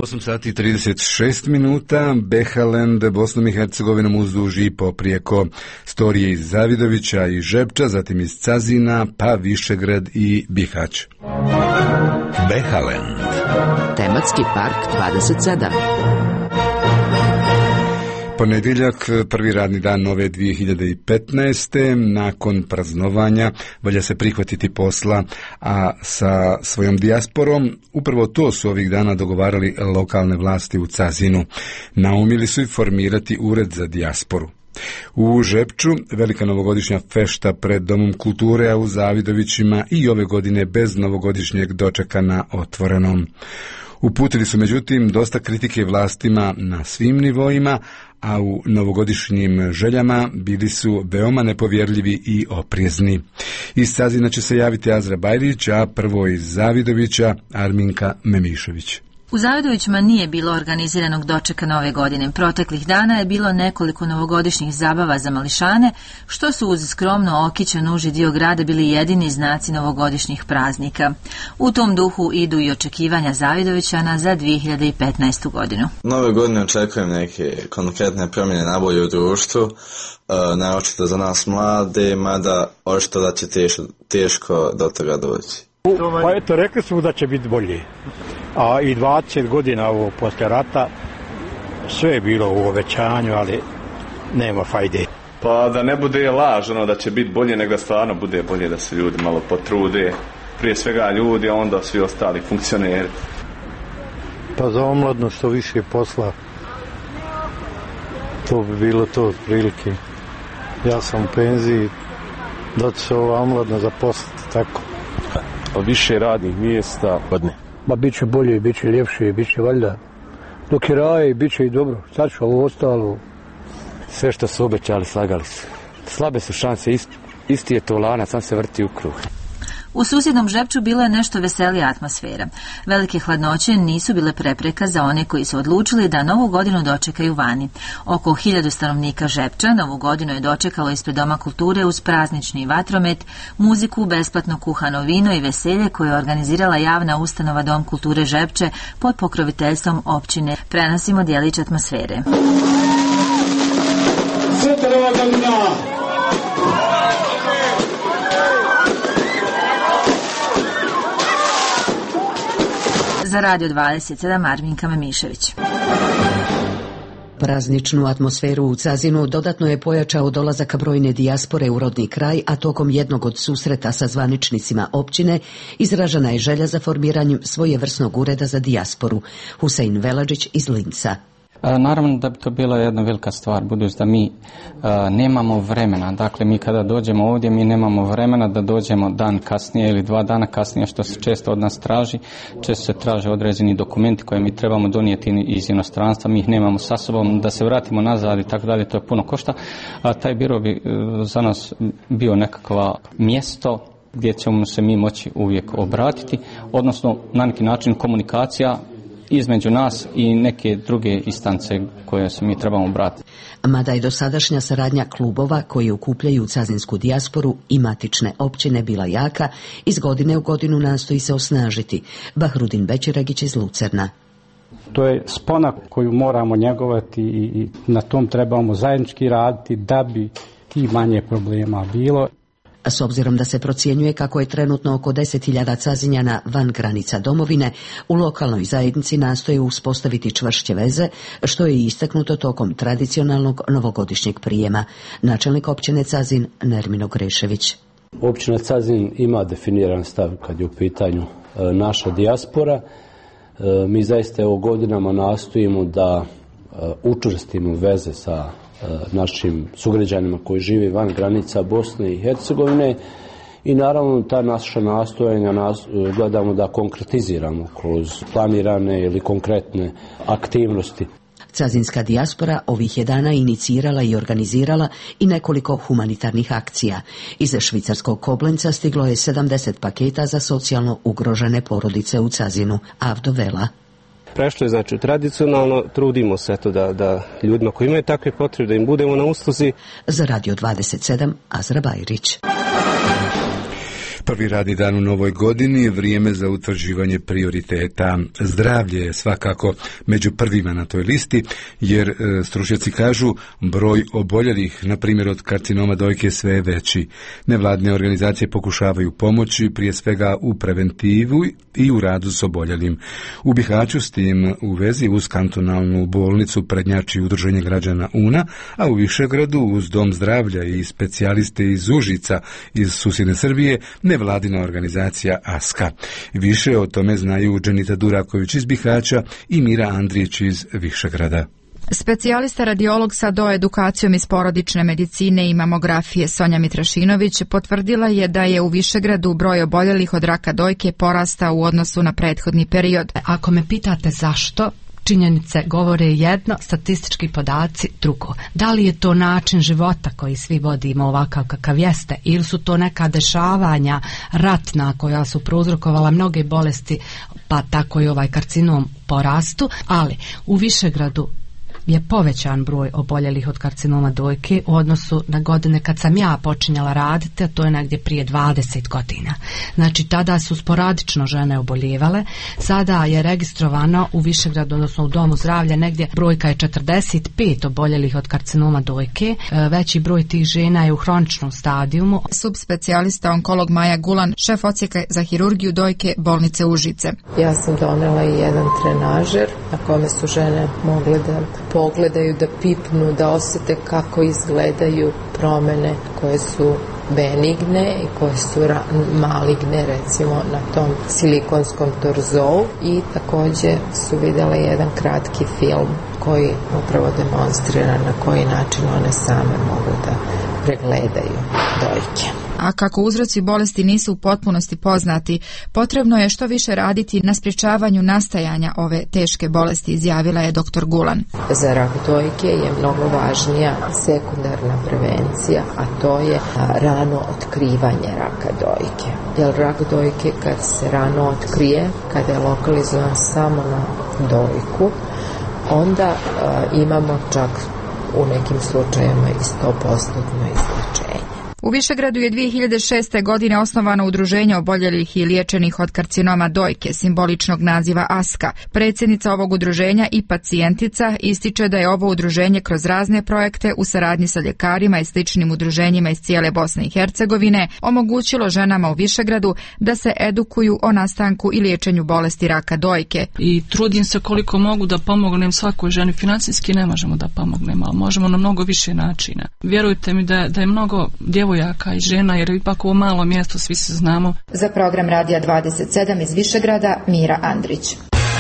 osam sati i trideset šest minuta, Behalend Bosnom i Hercegovinom uzduž i poprijeko, storije iz Zavidovića i Žepča, zatim iz Cazina, pa Višegrad i Bihać. Behalend. Tematski park dvadeset sedam. Ponedjeljak, prvi radni dan nove dvije hiljade petnaeste. Nakon praznovanja valja se prihvatiti posla, a sa svojom dijasporom upravo to su ovih dana dogovarali lokalne vlasti u Cazinu. Naumili su i formirati ured za dijasporu. U Žepču velika novogodišnja fešta pred Domom kulture, a u Zavidovićima i ove godine bez novogodišnjeg dočeka na otvorenom. Uputili su međutim dosta kritike vlastima na svim nivoima, a u novogodišnjim željama bili su veoma nepovjerljivi i oprezni. Iz Cazina će se javiti Azra Bajrić, a prvo iz Zavidovića Arminka Memišević. U Zavidovićima nije bilo organiziranog dočeka nove godine. Proteklih dana je bilo nekoliko novogodišnjih zabava za mališane, što su uz skromno okićen uži dio grada bili jedini znaci novogodišnjih praznika. U tom duhu idu i očekivanja Zavidovićana za dvije hiljade petnaestu godinu. Nove godine očekujem neke konkretne promjene na bolje u društvu, e, naročito za nas mlade, mada očito da će teško, teško do toga doći. Pa eto, rekli su da će biti bolje. A i dvadeset godina ovo poslije rata sve je bilo u obećanju, ali nema fajde. Pa da ne bude laž, ono da će biti bolje, nego da stvarno bude bolje, da se ljudi malo potrude. Prije svega ljudi, a onda svi ostali funkcioneri. Pa za omladno što više posla, to bi bilo to otprilike. Ja sam u penziji, da će se ova omladna zaposliti tako. Više radnih mjesta. Ba bit će bolje, bit će ljepše, bit će valjda. Dok je raje, bit će i dobro. Sad ću ovo ostalo. Sve što su obećali, slagali su. Slabe su šanse, ist, isti je to lanac, sam se vrti u krug. U susjednom Žepču bila je nešto veselija atmosfera. Velike hladnoće nisu bile prepreka za one koji su odlučili da novu godinu dočekaju vani. Oko hiljadu stanovnika Žepča novu godinu je dočekalo ispred Doma kulture uz praznični vatromet, muziku, besplatno kuhano vino i veselje koje je organizirala javna ustanova Dom kulture Žepče pod pokroviteljstvom općine. Prenosimo djelić atmosfere. Za Radio dvadeset sedam Arminka Memišević. Prazničnu atmosferu u Cazinu dodatno je pojačao dolazak brojne dijaspore u rodni kraj, a tokom jednog od susreta sa zvaničnicima općine izražena je želja za formiranjem svojevrsnog ureda za dijasporu. Husein Veladžić iz Linca. Naravno da bi to bila jedna velika stvar, budući da mi a, nemamo vremena. Dakle, mi kada dođemo ovdje, mi nemamo vremena da dođemo dan kasnije ili dva dana kasnije, što se često od nas traži. Često se traže određeni dokumenti koje mi trebamo donijeti iz inostranstva, mi ih nemamo sa sobom, da se vratimo nazad i tako dalje, to je puno košta. A taj biro bi za nas bio nekakva mjesto gdje ćemo se mi moći uvijek obratiti, odnosno na neki način komunikacija između nas i neke druge instance koje se mi trebamo obratiti. Mada je dosadašnja saradnja klubova koji okupljaju cazinsku dijasporu i matične općine bila jaka, iz godine u godinu nastoji se osnažiti. Bahrudin Bećiragić iz Lucerna. To je spona koju moramo njegovati i na tom trebamo zajednički raditi da bi i manje problema bilo. S obzirom da se procjenjuje kako je trenutno oko deset hiljada Cazinjana van granica domovine, u lokalnoj zajednici nastoje uspostaviti čvršće veze, što je istaknuto tokom tradicionalnog novogodišnjeg prijema. Načelnik općine Cazin Nermino Grešević. Općina Cazin ima definiran stav kad je u pitanju e, naša dijaspora. E, mi zaista evo godinama nastojimo da e, učvrstimo veze sa našim sugrađanima koji žive van granica Bosne i Hercegovine i naravno ta naša nastojanja nas, gledamo da konkretiziramo kroz planirane ili konkretne aktivnosti. Cazinska dijaspora ovih je dana inicirala i organizirala i nekoliko humanitarnih akcija. Iz švicarskog Koblenca stiglo je sedamdeset paketa za socijalno ugrožene porodice u Cazinu. Avdo Vela. Prešlo je znači tradicionalno, trudimo se to da, da ljudima koji imaju takve potrebe da im budemo na usluzi. Za Radio dvadeset sedam Azra Bajrić. Prvi radni dan u novoj godini je vrijeme za utvrđivanje prioriteta. Zdravlje je svakako među prvima na toj listi, jer e, stručnjaci kažu broj oboljelih, na primjer od karcinoma dojke, sve je veći. Nevladine organizacije pokušavaju pomoći prije svega u preventivu i u radu s oboljelim. U Bihaću s tim u vezi uz kantonalnu bolnicu prednjači Udruženje građana Una, a u Višegradu uz Dom zdravlja i specijaliste iz Užica iz susjedne Srbije nevladina organizacija Aska. Više o tome znaju Dženita Duraković iz Bihaća i Mira Andrić iz Višegrada. Specijalista radiolog sa doedukacijom iz porodične medicine i mamografije Sonja Mitrašinović potvrdila je da je u Višegradu broj oboljelih od raka dojke porastao u odnosu na prethodni period. Ako me pitate zašto, činjenice govore jedno, statistički podaci drugo. Da li je to način života koji svi vodimo ovakav kakav jeste, ili su to neka dešavanja ratna koja su prouzrokovala mnoge bolesti, pa tako i ovaj karcinom porastu, ali u Višegradu je povećan broj oboljelih od karcinoma dojke u odnosu na godine kad sam ja počinjala raditi, a to je negdje prije dvadeset godina. Znači, tada su sporadično žene oboljevale, sada je registrovano u Višegradu, odnosno u Domu zdravlja, negdje brojka je četrdeset pet oboljelih od karcinoma dojke, veći broj tih žena je u hroničnom stadijumu. Subspecijalista onkolog Maja Gulan, šef odsjeka za hirurgiju dojke bolnice Užice. Ja sam donela i jedan trenažer na kome su žene mogle da pogledaju, da pipnu, da osjete kako izgledaju promjene koje su benigne i koje su maligne, recimo na tom silikonskom torzou, i također su vidjela jedan kratki film koji upravo demonstrira na koji način one same mogu da pregledaju dojke. A kako uzroci bolesti nisu u potpunosti poznati, potrebno je što više raditi na sprječavanju nastajanja ove teške bolesti, izjavila je doktor Gulan. Za rak dojke je mnogo važnija sekundarna prevencija, a to je rano otkrivanje raka dojke. Jer rak dojke kad se rano otkrije, kada je lokalizovan samo na dojku, onda a, imamo čak u nekim slučajevima i sto posto izlječenje. U Višegradu je dvije hiljade šeste. godine osnovano udruženje oboljelih i liječenih od karcinoma dojke, simboličnog naziva Aska. Predsjednica ovog udruženja i pacijentica ističe da je ovo udruženje kroz razne projekte u saradnji sa ljekarima i sličnim udruženjima iz cijele Bosne i Hercegovine omogućilo ženama u Višegradu da se edukuju o nastanku i liječenju bolesti raka dojke. I trudim se koliko mogu da pomognem svakoj ženi. Financijski ne možemo da pomognemo, ali možemo na mnogo više načina. Vjerujte mi da, da je mnogo djevojaka i žena, jer ipak ovo malo mjesto, svi se znamo. Za program Radija dvadeset sedam iz Višegrada, Mira Andrić.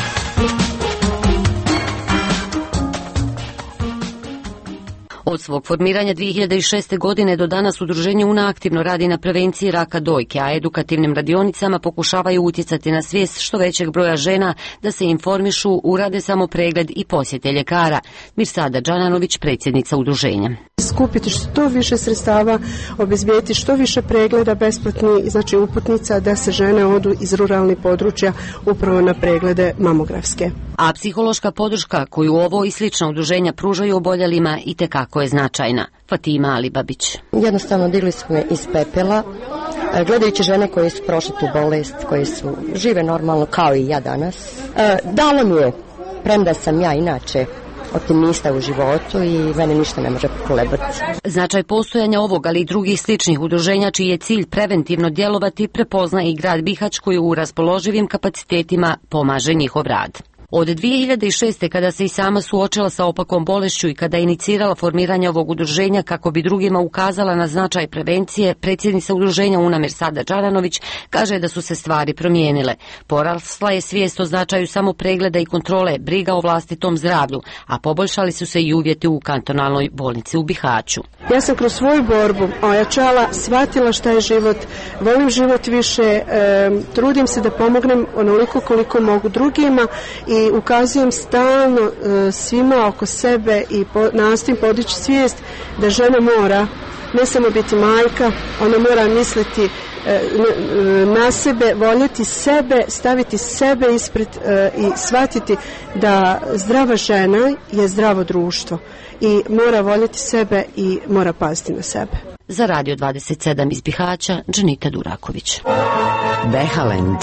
Od svog formiranja dvije hiljade šeste. godine do danas udruženje Una aktivno radi na prevenciji raka dojke, a edukativnim radionicama pokušavaju utjecati na svijest što većeg broja žena da se informišu, urade samo pregled i posjete ljekara. Mirsada Džananović, predsjednica udruženja. Skupiti što više sredstava, obezbijeti što više pregleda besplatni, znači uputnica da se žene odu iz ruralnih područja upravo na preglede mamografske. A psihološka podrška koju ovo i slična udruženja pružaju oboljelima i tekako je značajna. Fatima Alibabić. Jednostavno digli su me iz pepela, gledajući žene koje su prošle tu bolest, koje su žive normalno kao i ja danas. Dalo mi je, premda sam ja inače optimista u životu i mene ništa ne može pokolebati. Značaj postojanja ovog, ali i drugih sličnih udruženja čiji je cilj preventivno djelovati, prepozna i grad Bihać koji u raspoloživim kapacitetima pomaže njihov rad. Od dvije hiljade šeste. kada se i sama suočila sa opakom bolešću i kada je inicirala formiranje ovog udruženja kako bi drugima ukazala na značaj prevencije, predsjednica udruženja Una Mirsada Džaranović kaže da su se stvari promijenile. Porasla je svijest o značaju samo pregleda i kontrole, briga o vlastitom zdravlju, a poboljšali su se i uvjeti u kantonalnoj bolnici u Bihaću. Ja sam kroz svoju borbu ojačala, shvatila šta je život, volim život više, e, trudim se da pomognem onoliko koliko mogu drugima i ukazujem stalno e, svima oko sebe i po, nastojim podići svijest da žena mora ne samo biti majka, ona mora misliti e, na sebe, voljeti sebe, staviti sebe ispred e, i shvatiti da zdrava žena je zdravo društvo i mora voljeti sebe i mora paziti na sebe. Za Radio dvadeset sedam iz Bihaća, Dženita Duraković. Behalend.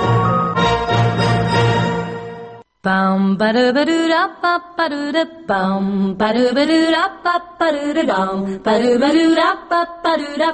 Bum ba da ba do da ba ba do da bum ba do ba do da ba ba do da dum ba do ba do da ba ba do da.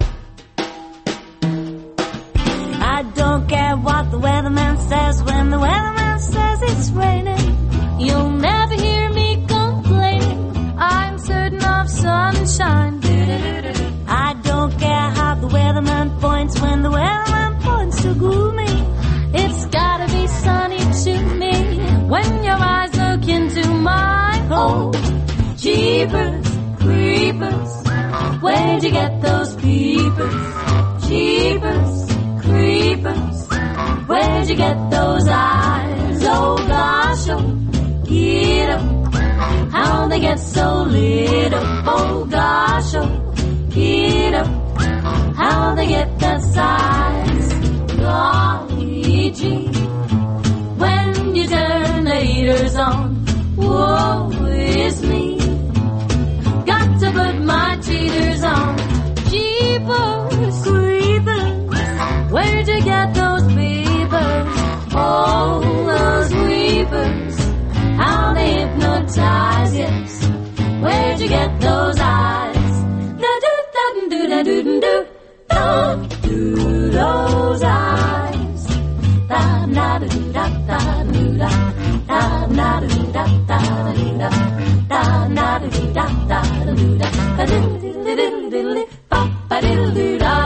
I don't care what the weatherman says when the weatherman says it's raining. You'll never hear me complaining. I'm certain of sunshine. I don't care how the weatherman points when the weatherman points to gloomy. It's gotta be sunny to me when your eyes look into mine. Oh, jeepers, creepers, where'd you get those peepers? Jeepers, creepers, where'd you get those eyes? Oh gosh, oh, get 'em, how they get so lit up. Oh gosh, oh, get 'em, how they get that size. Golly gee, when you turn the heaters on, woe is me. Got to put my cheaters on. Jeepers, creepers, where'd you get those beavers? Oh, those weepers, how they hypnotize, yes. Where'd you get those eyes? Da-do-da-do-da-do-do-do, do those eyes. Da-na-do-da-da-do-da, da-na-do-da-da-do-da, da-na-do-da-da-do-da, ba-diddle-diddle-diddle-diddle, ba-ba-diddle-do-da.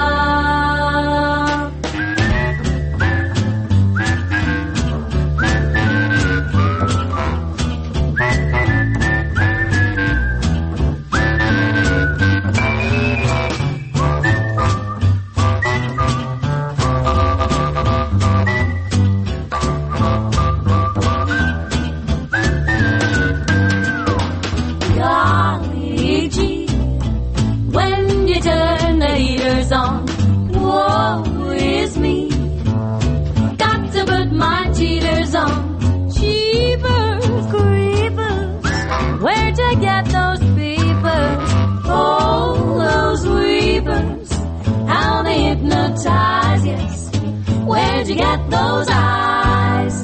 On. Woe is me. Got to put my cheaters on. Jeepers, creepers, where'd you get those peepers? Oh, those weepers, how they hypnotize, yes. Where'd you get those eyes?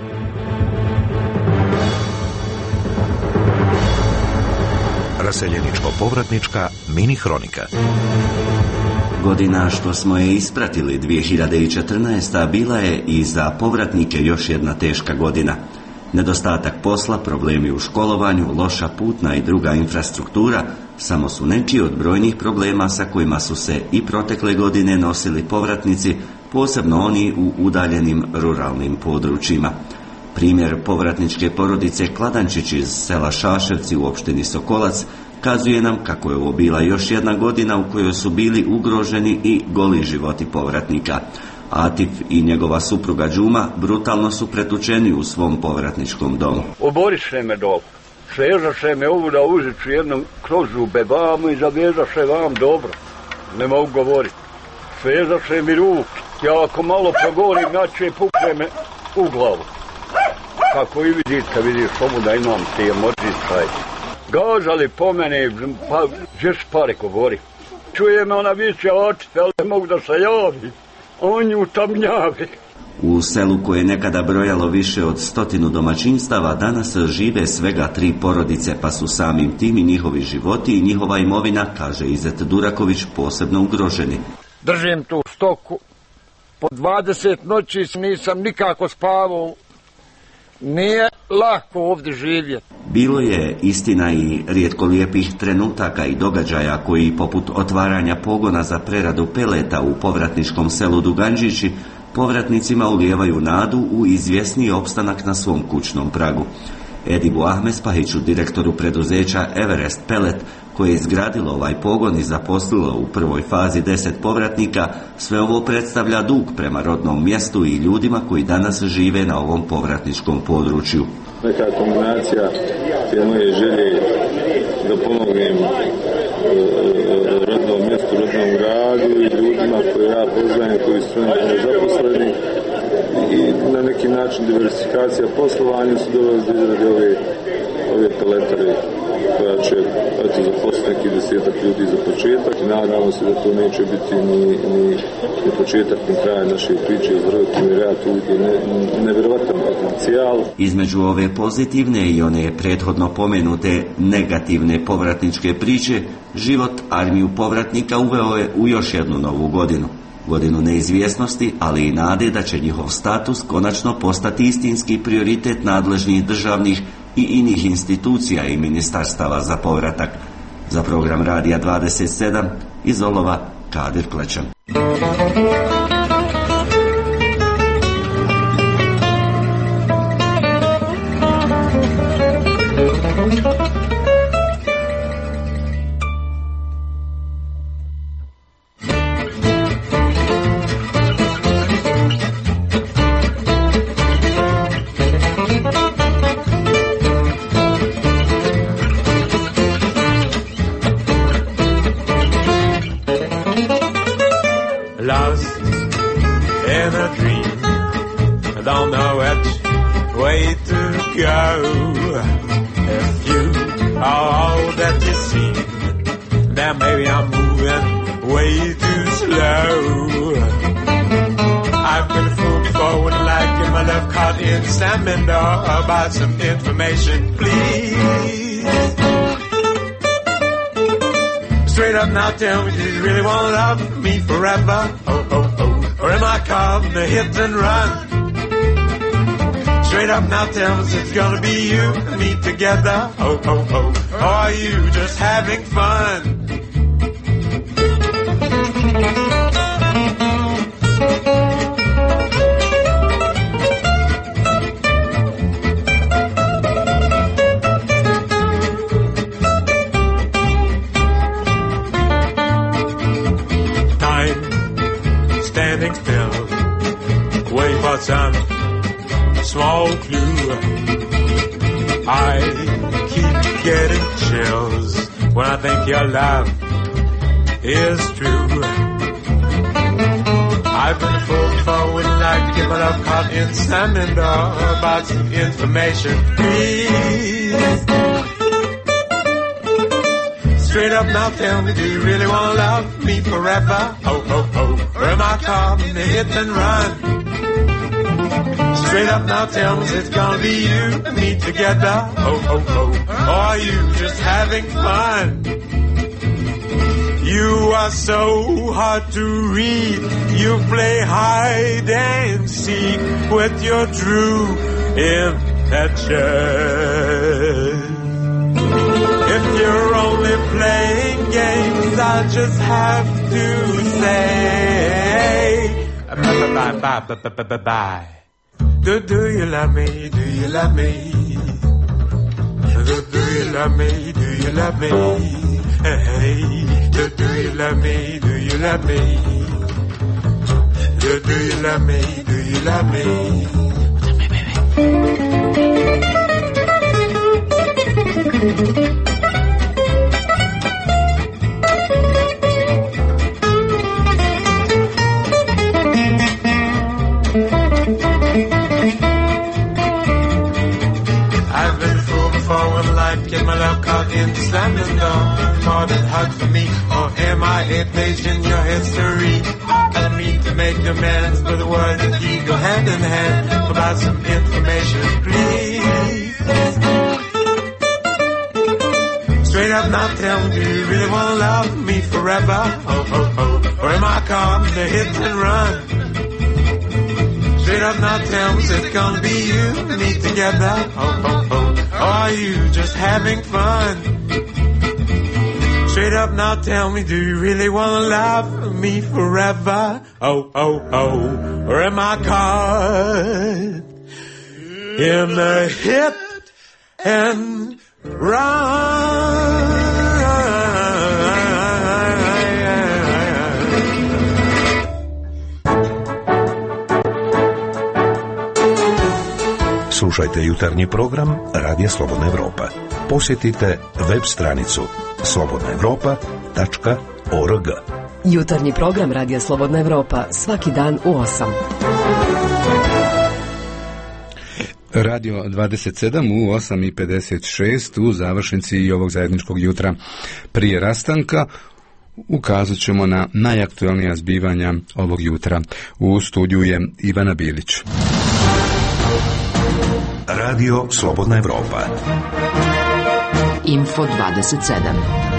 Raseljeničko-povratnička mini hronika. Godina što smo je ispratili, dvije hiljade četrnaesta. bila je i za povratnike još jedna teška godina. Nedostatak posla, problemi u školovanju, loša putna i druga infrastruktura samo su neki od brojnih problema sa kojima su se i protekle godine nosili povratnici, posebno oni u udaljenim ruralnim područjima. Primjer povratničke porodice Kladančić iz sela Šaševci u opštini Sokolac kazuje nam kako je ovo bila još jedna godina u kojoj su bili ugroženi i goli životi povratnika. Atif i njegova supruga Đuma brutalno su pretučeni u svom povratničkom domu. Oboriše me dol, svežaše me ovu da užiću jednom krožu bebamu i zavežaše vam dobro. Ne mogu govoriti. Svežaše mi ruke, ja ako malo progovorim, znači pukne me u glavu. Kako i vidite, kad vidiš ovu da imam te mođicaj. Gažali po mene, pa žeš pare govori. Čuje me ona viće očite, ali ne mogu da se javi. On ju tamnjavi. U selu koje je nekada brojalo više od stotinu domaćinstava, danas žive svega tri porodice, pa su samim tim i njihovi životi i njihova imovina, kaže Izet Duraković, posebno ugroženi. Držim tu stoku. Po dvadeset noći nisam nikako spavao. Nije lako ovdje živjeti. Bilo je, istina, i rijetko lijepih trenutaka i događaja koji, poput otvaranja pogona za preradu peleta u povratničkom selu Duganđići, povratnicima ulijevaju nadu u izvjesniji opstanak na svom kućnom pragu. Edibu Ahmespahiću, direktoru preduzeća Everest Pelet, koje je izgradilo ovaj pogon i zaposlilo u prvoj fazi deset povratnika, sve ovo predstavlja dug prema rodnom mjestu i ljudima koji danas žive na ovom povratničkom području. Neka kombinacija te moje želje da pomognem rodnom mjestu, rodnom gradu i ljudima koje ja poznajem, koji su nezaposleni, i na neki način diversifikacija poslovanja su doveli do izrade ove, ove peletare koja će eto, zaposliti neki desetak ljudi za početak i nadamo se da to neće biti ni, ni, ni početak ni kraja naše priče iz roditelji rad uvijek ne, nevjerovatan potencijal. Između ove pozitivne i one prethodno pomenute negativne povratničke priče, život armiju povratnika uveo je u još jednu novu godinu. Godinu neizvjesnosti, ali i nade da će njihov status konačno postati istinski prioritet nadležnih državnih i inih institucija i ministarstava za povratak. Za program Radija dvadeset sedam iz Olova Kadir Klečan. About some information, please. Straight up now, tell me, do you really want to love me forever? Oh, oh, oh. Or am I caught in the hit and run? Straight up now, tell me, it's gonna be you and me together. Oh, oh, oh. Or are you just having fun? Some small clue. I keep getting chills when I think your love is true. I've been fooled before, wouldn't like to get my love caught in salmon door. About some information, please. Straight up now, tell me, do you really want to love me forever? Oh, oh, oh. Or am I caught in the hit and run? Straight up now, tell me it's gonna be you and me together. Oh, oh, oh. Or are you just having fun? You are so hard to read. You play hide and seek with your true intentions. If you're only playing games, I just have to say bye, bye, bye, bye, bye, bye, bye. Do, do you love me? Do you love me? Do, do you love me? Do you love me? Hey, do, do you love me? Do you love me? Do, do you love me? Do you love me? Love me, baby. Get my love caught in slamming door. More than hard for me, or am I a page in your history? I don't mean to make demands, but the word and deed go hand in hand. About some information, please. Straight up now, tell me, do you really want to love me forever? Oh, oh, oh. Or am I caught in the hit and run? Straight up now, tell me, it's gonna be you and me together. Oh, oh, oh. Or are you just having fun? Straight up now, tell me, do you really want to love me forever? Oh, oh, oh. Or am I caught in the hit and run? Slušajte jutarnji program Radija Slobodna Evropa. Posjetite web stranicu slobodna evropa tačka org. Jutarnji program Radija Slobodna Evropa svaki dan u osam. Radio dvadeset sedam u osam i pedeset šest u završnici i ovog zajedničkog jutra. Prije rastanka ukazat ćemo na najaktualnija zbivanja ovog jutra. U studiju je Ivana Bilić. Radio Slobodna Evropa. Info dvadeset sedam.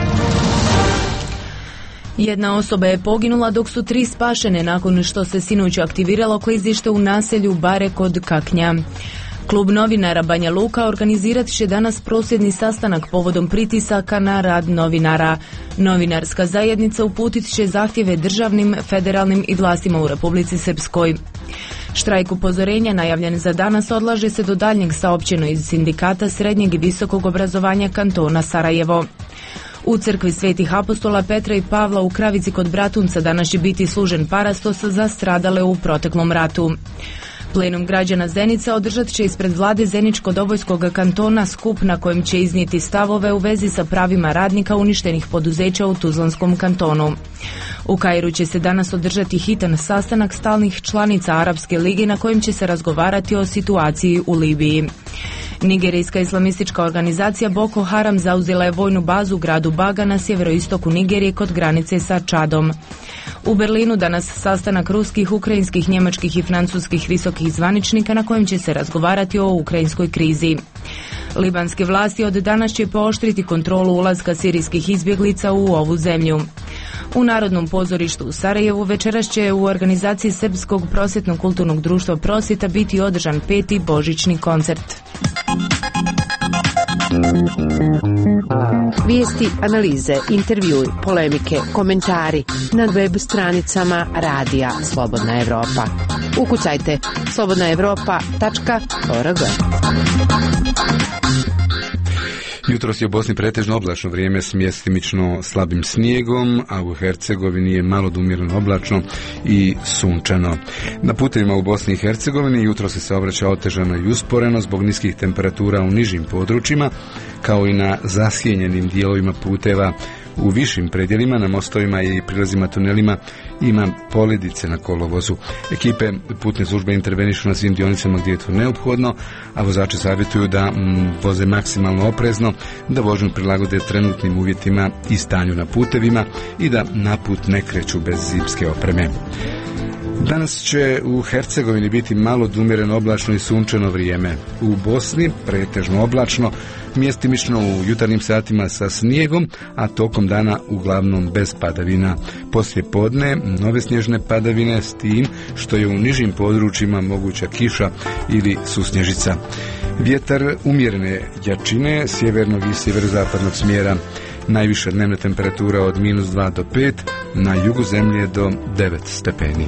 Jedna osoba je poginula dok su tri spašene nakon što se sinoć aktiviralo klizište u naselju Bare kod Kaknja. Klub novinara Banja Luka organizirat će danas prosvjedni sastanak povodom pritisaka na rad novinara. Novinarska zajednica uputit će zahtjeve državnim, federalnim i vlastima u Republici Srpskoj. Štrajk upozorenja najavljen za danas odlaže se do daljnjeg, saopćeno iz sindikata srednjeg i visokog obrazovanja kantona Sarajevo. U crkvi Svetih apostola Petra i Pavla u Kravici kod Bratunca danas će biti služen parastos za stradale u proteklom ratu. Plenum građana Zenica održat će ispred vlade Zeničko-Dobojskog kantona skup na kojem će iznijeti stavove u vezi sa pravima radnika uništenih poduzeća u Tuzlanskom kantonu. U Kairu će se danas održati hitan sastanak stalnih članica Arapske lige na kojem će se razgovarati o situaciji u Libiji. Nigerijska islamistička organizacija Boko Haram zauzela je vojnu bazu u gradu Baga na sjeveroistoku Nigerije kod granice sa Čadom. U Berlinu danas sastanak ruskih, ukrajinskih, njemačkih i francuskih visokih zvaničnika na kojem će se razgovarati o ukrajinskoj krizi. Libanske vlasti od danas će pooštriti kontrolu ulaska sirijskih izbjeglica u ovu zemlju. U Narodnom pozorištu u Sarajevu večeras će u organizaciji Srpskog prosvjetnog kulturnog društva Prosvjeta biti održan peti božićni koncert. Vijesti, analize, intervjui, polemike, komentari na web stranicama Radija Slobodna Evropa. Ukucajte slobodna evropa tačka org. Jutros je u Bosni pretežno oblačno vrijeme s mjestimično slabim snijegom, a u Hercegovini je malo do umjereno oblačno i sunčano. Na putevima u Bosni i Hercegovini jutro se saobraća otežano i usporeno zbog niskih temperatura u nižim područjima, kao i na zasjenjenim dijelovima puteva. U višim predjelima, na mostovima i prilazima tunelima ima poledice na kolovozu. Ekipe putne službe intervenišu na svim dionicama gdje je to neophodno, a vozači savjetuju da mm, voze maksimalno oprezno, da vožnju prilagode trenutnim uvjetima i stanju na putevima i da na put ne kreću bez zimske opreme. Danas će u Hercegovini biti malo umjereno oblačno i sunčano vrijeme. U Bosni pretežno oblačno, mjestimično u jutarnjim satima sa snijegom, a tokom dana uglavnom bez padavina. Poslije podne nove snježne padavine s tim što je u nižim područjima moguća kiša ili susnježica. Vjetar umjerene jačine, sjevernog i sjeverozapadnog smjera. Najviša dnevna temperatura od minus dva do pet, na jugu zemlje do devet stepeni.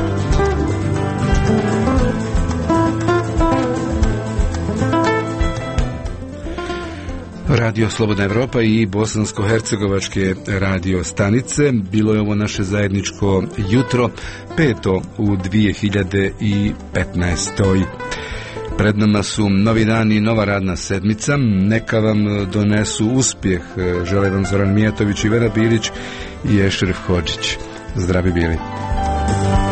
Radio Slobodna Evropa i bosansko-hercegovačke radio stanice. Bilo je ovo naše zajedničko jutro, peto u dvije hiljade petnaestoj. Pred nama su novi dan i nova radna sedmica. Neka vam donesu uspjeh. Žele vam Zoran Mijatović, Ivana Bilić i Ešref Hodžić. Zdravi bili.